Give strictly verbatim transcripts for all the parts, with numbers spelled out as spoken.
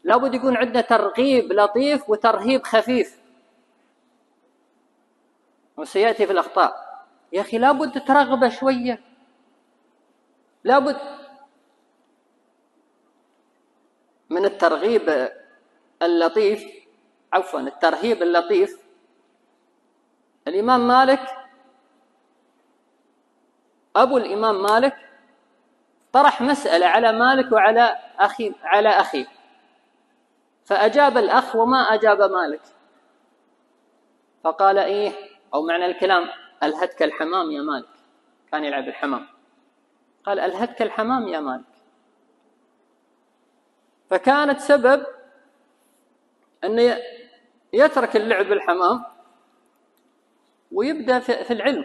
لابد يكون عندنا ترغيب لطيف وترهيب خفيف. وسيأتي في الأخطاء يا أخي لابد ترغبه شوية، لابد من الترغيب اللطيف، عفوا الترهيب اللطيف. الإمام مالك أبو الإمام مالك طرح مسألة على مالك وعلى أخي على أخيه، فأجاب الأخ وما أجاب مالك، فقال إيه، أو معنى الكلام ألهتك الحمام يا مالك، كان يلعب الحمام، قال ألهتك الحمام يا مالك. فكانت سبب أنه يترك اللعب بالحمام ويبدأ في العلم.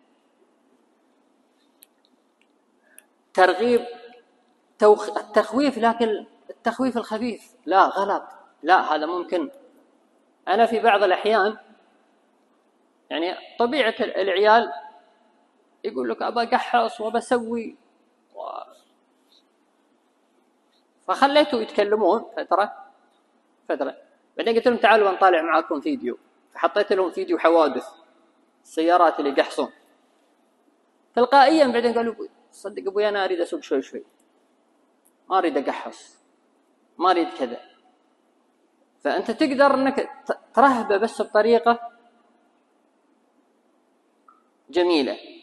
ترغيب التخويف، لكن التخويف الخفيف لا، غلط، لا هذا ممكن. أنا في بعض الأحيان يعني طبيعة العيال يقول لك أبى أقحص وبسوي و... فخليته يتكلمون فترة فترة بعدين قلت لهم تعالوا نطالع معاكم فيديو، فحطيت لهم فيديو حوادث السيارات اللي يقحصون. تلقائيا بعدين قالوا صدق أبوي أنا أريد أسوق شوي شوي، ما أريد أقحص، ما أريد كذا. فأنت تقدر أنك ترهبه بس بطريقة جميلة.